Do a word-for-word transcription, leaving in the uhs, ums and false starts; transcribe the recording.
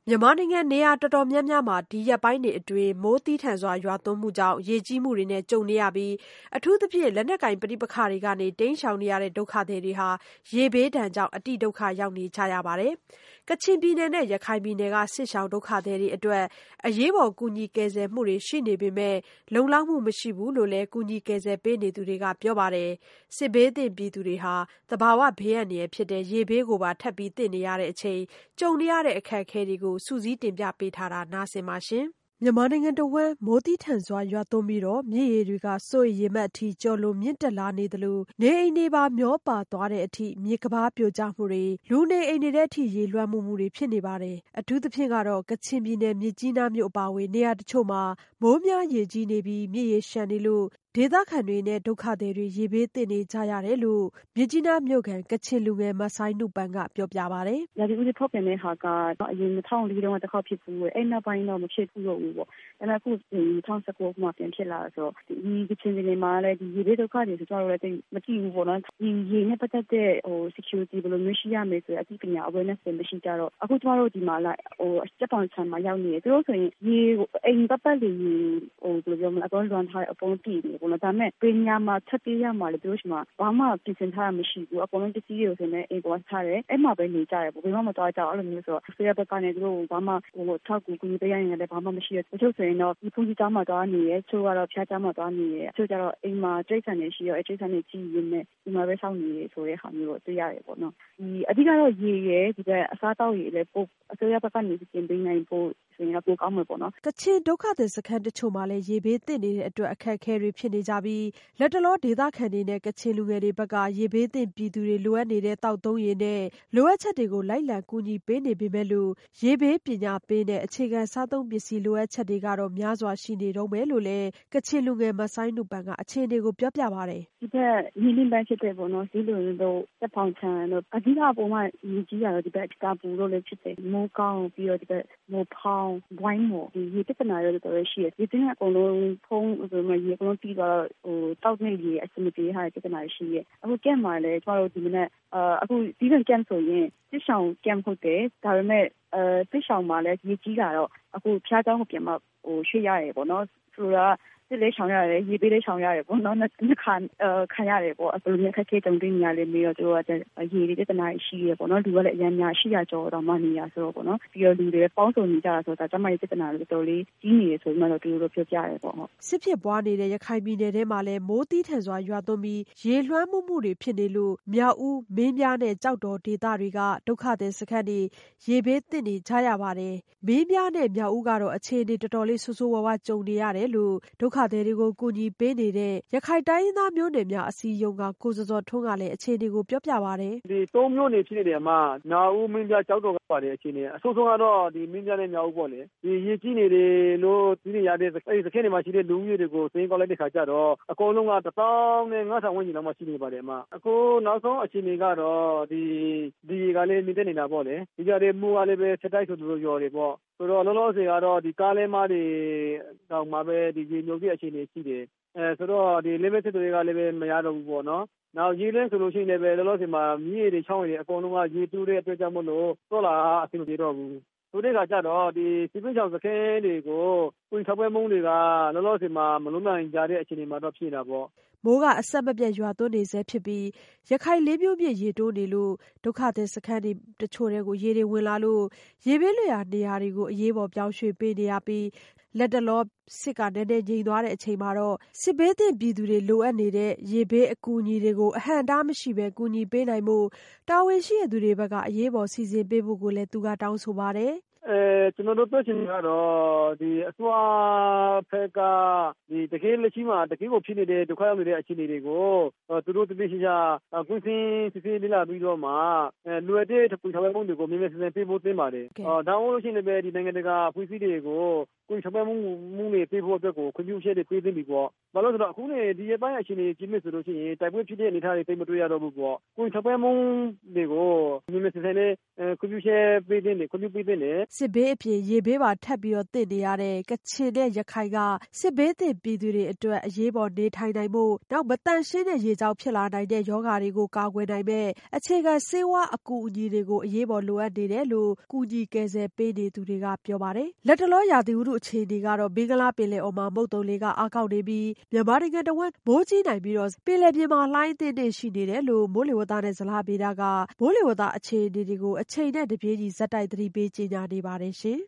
မြန်မာနိုင်ငံနေရာတော်တော်များများမှာဒီရက်ပိုင်းတွေအတွင်းမိုးသည်းထန်စွာရွာသွန်းမှုကြောင့်ရေကြီးမှုတွေနဲ့ကြုံနေရပြီးအထူးသဖြင့်လက်နက်ကိုင်ပဋိပက္ခတွေကနေတိမ်းရှောင်နေရတဲ့ဒုက္ခသည်တွေဟာရေဘေးဒဏ်ကြောင့်အတိဒုက္ခရောက်နေကြရပါတယ်။ကချင်ပြည်နယ်နဲ့ရခိုင်ပြည်နယ်ကစစ်ရှောင်ဒုက္ခသည်တွေအတွက်အရေးပေါ်ကူညီကယ်ဆယ်မှုတွေရှိနေပေမဲ့လုံလောက်မှုမရှိဘူးလို့လည်းကူညီကယ်ဆယ်ပေးနေသူတွေကပြောပါတယ်။စစ်ဘေးသင့်ပြည်သူတွေဟာသဘာဝဘေးအန္တရာယ်ဖြစ်တဲ့ရေဘေးကိုပါထပ်ပြီးသင့်နေရတဲ့အချိန်ကြုံနေရတဲ့အခက်အခဲတွေကိုစုစည်းတင်ပြပေးထားတာနားဆင်ပါရှင်။မြန်မာနိုင်ငံတဝန်းမိုးသည်းထန်စွာရွာသွန်းပြီးမြစ်ရေတွေကစိုးရိမ်ရေမှတ်အထိကျော်လွန်မြင့်တက်လာနေသလိုနေအိမ်တွေပါမျောပါသွားတဲ့အထိမြစ်ကမ်းပါးပြိုကျမှုတွေလူနေအိမ်တွေထဲအထိရေလွှမ်းမှုမှုတွေဖြစ်နေပါတယ်။အထူးသဖြင့်ကတော့ကချင်ပြည်နယ်မြစ်ကြီးနားမြို့အပါအဝင်နေရာတချို့မှာမိုးများရေကြီးနေပြီးမြစ်ရေလျှံနေလို့ဒေသခံတွေနဲ့ဒုက္ခသည်တွေရေဘေးသင့်နေကြရတယ်လို့မြစ်ကြီးနားမြို့ခံကချင်လူငယ်မဆိုင်းနုပန်းကပြောပြပါတယ်။ရာသီဥတုဖောက်ပြန်တဲ့ဟာကအရင်၂၀၀၄တုန်းကတစ်ခေါက်ဖြစ်ဘူး။အဲ့နောက်ပိုင်းတော့မဖြစ်ဘူးတော့ဘူးပေါ့။ဒါပေမဲ့အခု၂၀၁၉မှာပြန်ဖြစ်လာဆိုတော့ဒီကချင်ပြည်နယ်မှာလည်းဒီရေဘေးဒုက္ခတွေဆိုတော့လည်းမကြည့်ဘူးပေါ့နော်။ဒီရေနဲ့ပတ်သက်တဲ့ဟို security ဘယ်လိုမျိုးရှိရမယ်ဆိုတဲ့အသိပညာ awareness တွေမရှိကြတော့အခုကျမတို့ဒီမှာလာဟိုစက်တောင်ချမ်းမှာရောက်နေတယ်သူတို့ဆိုရင်ရေအိမ်ပတ်ပတ်လေးဟိုဘယ်လိုပြောမလဲအကုန်လွန်ထားတဲ့အကုန်တည်နေပေါ့နော်။ဒါပေမဲ့ပညာမှာထပ်ပြေးရမှာလေသူတို့ရှိမှာဘာမှပြင်ဆင်ထားတာမရှိဘူးအကုန်လုံးပစ္စည်းတွေကိုဆိုရင်အိမ်ပေါ်ထားတယ်အဲ့မှာပဲနေကြတယ်ပေါ့ဘယ်မှမသွားကြအောင်အဲ့လိုမျိုးဆိုတော့ဆေးရဘက်ကနေသူတို့ဘာမှဟိုထောက်ကူကူပေးရရင်လည်းဘာမှမရှိရတချို့ဆိုရင်တော့ဒီဖုန်ကြီးကျောင်းမှာသွားနေရဲချို့ကတော့ဖျားကျောင်းမှာသွားနေရဲချို့ကျတော့အိမ်မှာတိတ်ဆန်နေရှိရောအဲ့တိတ်ဆန်နေကြီးရင်းနဲ့ဒီမှာပဲစောင့်နေရဆိုတဲ့ဟာမျိုးတော့တွေ့ရတယ်ပေါ့နော်ဒီအဓိကတော့ရေရဲဒီကအစားတောက်ရေလည်းပို့အစိုးရဘက်ကနေပြင်ပေးနိုင်ဖို့ဆိုရင်တော့ပိုကောင်းမှာပေါ့နော်ကချင်ဒုက္ခသည်စခန်းတချို့မှာလည်းရေဘေးသင့်နေတဲ့အတွက်အခက်အခဲတွေဖြစ်နေကြပြီးလက်တလောဒေသခံတွေနဲ့ကချင်လူငယ်တွေဘက်ကရေဘေးသင့်ပြည်သူတွေလိုအပ်နေတဲ့တောက်သုံးရေနဲ့လိုအပ်ချက်တွေကိုလိုက်လံကူညီပေးနေပေမဲ့လို့ရေဘေးပညာပေးတဲ့အခြေခံစားသုံးပစ္စည်းလိုအပ်ချက်တွေကတော့များစွာရှိနေတော့မယ်လို့လည်းကချင်လူငယ်မဆိုင်းနုပန်ကအခြေအနေကိုပြောပြပါတယ်ဒီဘက်ညီလင်းပန်းဖြစ်တဲ့ပေါ့နော်ဒီလိုမျိုးတက်ဖောင်ချန်တို့အဓိကပုံမှန်ညီကြီးရတော့ဒီဘက်ကပူလို့လည်းဖြစ်တယ်မိုးကောင်းပြီးတော့ဒီဘက်မိုးဖောင်းဝိုင်းမို့ဒီရေပြဿနာတွေတော်တော်ရှိတယ်ဒီတင်းကအကုန်လုံးဖုံးဆိုမှရေအကုန်လုံးပြီးတော့ဟိုတောက်နေရေအစမပြေဟာပြဿနာရှိရဲ့အခုကက်မှာလည်းကျမတို့ဒီမနေ့အခုဒီကကက်ဆိုရင်စစ်ဆောင်ကက်ဟုတ်တယ်ဒါပေမဲ့အဲစစ်ဆောင်မှာလည်းရေကြီးတာတော့အခုဖျားเจ้าကိုပြန်မဟိုရွှေ့ရတယ်ပေါ့နော်ဆိုတော့စစ်လေးဆောင်ရတယ်ရေပေးလေးဆောင်ရတယ်ပေါ့နော်နှစ်ခါခံရတယ်ပေါ့ဘယ်လိုမျိုးခက်ခဲတုံးတင်းနေရလဲမေးတော့သူတို့ကရေတွေပြဿနာရှိရပေါ့နော်လူကလည်းအများများရှိရကြောတော့မှနေရဆိုတော့ပေါ့နော်ပြီးတော့လူတွေပေါင်းစုံနေကြတာဆိုတော့ဒါကျမရဲ့ပြဿနာတွေတော်တော်လေးကြီးနေရဆိုမှတော့သူတို့ပြောပြရတယ်ပေါ့ဟုတ်စစ်ဖြစ်ပွားနေတဲ့ရခိုင်ပြည်နယ်ထဲမှာလည်းမိုးသီးထန်စွာရွာသွန်းပြီးရေလွှမ်းမှုမှုတွေဖြစ်နေလို့မြောက်ဦးမင်းပြားနဲ့ကြောက်တော်ဒေသတွေကဒုက္ခသည်စခန်းတွေရေဘေးသင့်နေကြရပါတယ်မင်းပြားနဲ့မြောက်ဦးကတော့အခြေအနေတော်တော်လေးဆိုးဆိုးဝါးဝါကြုံနေရတယ်လို့ဒုက္ခသည်တွေကိုကူညီပေးနေတဲ့ရခိုင်တိုင်းရင်းသားမျိုးနွယ်များအစည်းအရုံးကကိုစောစောထွန်းကလည်းအခြေအနေကိုပြောပြပါတယ်ဒီသုံးမျိုးနေဖြစ်နေတယ်မှာမြောက်ဦးမင်းပြကြောက်တော်ကပါတယ်အခြေအနေအဆိုးဆုံးကတော့ဒီမင်းပြနဲ့မြောက်ဦးပေါ့လေဒီရေကြီးနေတယ်လို့သိနေရတဲ့အဲဒီစခန်းတွေမှာရှိတဲ့လူမျိုးတွေကိုသိရင်ကောက်လိုက်တဲ့ခါကျတော့အကုန်လုံးကတစ်သောင်းနဲ့ငါးထောင်ဝန်းကျင်လောက်မှရှိနေပါတယ်အမအခုနောက်ဆုံးအခြေအနေကတော့ဒီဒီကလည်းမြင့်တက်နေတာပေါ့လေဒီကြတဲ့မူကလည်းပဲစတိုက်ဆိုလိုရော်တယ်ပေါ့ဆိုတော့လောလောဆယ်ကတော့ဒီကားလဲမားတွေတောင်မှပဲဒီရေမြုပ်တဲ့အခြေအနေရှိတယ်အဲဆိုတော့ဒီ limit တွေကလည်းပဲမရတော့ဘူးပေါ့နော်နောက်ရေလင်းဆိုလို့ရှိရင်လည်းပဲလောလောဆယ်မှာမြေတွေချောင်းတွေအကုန်လုံးကရေတူးတဲ့အတွက်ကြောင့်မလို့တော့လာအဆင်မပြေတော့ဘူးဆိုတဲ့ခါကျတော့ဒီစီပင်းချောင်စခန်းတွေကိုပွင့်ထောက်ပွဲမုံတွေကလောလောဆယ်မှာမလုံးနိုင်ကြတဲ့အခြေအနေမှာတော့ဖြစ်နေတာပေါ့မိုးကအဆက်မပြတ်ရွာသွန်းနေဆဲဖြစ်ပြီးရခိုင်လေးမျိုးပြည့်ရေတိုးနေလို့ဒုက္ခသည်စခန်းတွေတချို့တွေကိုရေတွေဝင်လာလို့ရေဘေးလွရာနေရာတွေကိုအရေးပေါ်ပြောင်းရွှေ့ပေးနေရပြီးလက်တလောစစ်ကနည်းနည်းငြိမ်သွားတဲ့အချိန်မှာတော့စစ်ဘေးသင့်ပြည်သူတွေလိုအပ်နေတဲ့ရေဘေးအကူအညီတွေကိုအဟန့်အတားမရှိဘဲကူညီပေးနိုင်မှုတာဝန်ရှိတဲ့သူတွေဘက်ကအရေးပေါ်စီစဉ်ပေးဖို့ကိုလည်းသူကတောင်းဆိုပါတယ်အဲကျွန်တော်တို့ပြောချင်တာကတော့ဒီအစွာဖက်ကဒီတကယ်လက်ရှိမှာတကယ်ကိုဖြစ်နေတဲ့ဒုက္ခရောက်နေတဲ့အခြေအနေတွေကိုသူတို့တပည့်ရှိချာကွင်းစင်းစစ်စစ်လေးလာပြီးတော့မှအဲလွယ်တဲ့ပူထောင်ပုံတွေကိုမြင်မြင်စင်စင်ပေးဖို့သင့်ပါတယ်။ဒါမှမဟုတ်လို့ရှိရင်လည်းဒီနိုင်ငံတကာဖွဲ့စည်းတွေကိုကိုယ်ထောက်ပံ့မှုမှုတွေပေးဖို့အတွက်ကိုခွင့်ပြုချက်တွေပေးသင့်ပြီပေါ့ဘာလို့ဆိုတော့အခုနေဒီရဲ့ပိုင်းအခြေအနေကြီးမြင့်ဆိုလို့ရှိရင်တိုက်ပွဲဖြစ်တဲ့အနေအထားတွေသိမတွေ့ရတော့ဘူးပေါ့ကိုယ်ထောက်ပံ့မှုတွေကိုမြင့်မြင့်ဆန်ဆန်နဲ့ခွင့်ပြုချက်ပေးသင့်တယ်ခွင့်ပြုပေးသင့်တယ်စစ်ဘေးအပြင်ရေဘေးပါထပ်ပြီးတော့တည်နေရတဲ့ကချင်နဲ့ရခိုင်ကစစ်ဘေးသင့်ပြည်သူတွေအတွက်အရေးပေါ်နေထိုင်နိုင်ဖို့နောက်မတန်ရှင်းတဲ့ရေကြောင့်ဖြစ်လာနိုင်တဲ့ရောဂါတွေကိုကာကွယ်နိုင်မဲ့အခြေခံဆေးဝါးအကူအညီတွေကိုအရေးပေါ်လိုအပ်နေတယ်လို့ကူညီကယ်ဆယ်ပေးနေသူတွေကပြောပါတယ်။လက်တလောရာသီဥတုအခြေအနေကတော့မင်္ဂလာပင်လယ်အော်မှာမုတ်တုံလေးကအားကောင်းနေပြီးမြန်မာနိုင်ငံတဝက်မိုးကြီးနိုင်ပြီးတော့ပင်လယ်ပြင်မှာလှိုင်းအသင့်တွေရှိနေတယ်လို့မိုးလေဝသနဲ့ဇလဗေဒကမိုးလေဝသအခြေအနေတွေကိုအချိန်နဲ့တပြေးညီဇက်တိုက်သတိပေးကြေညာနေပါတယ်ရှင်။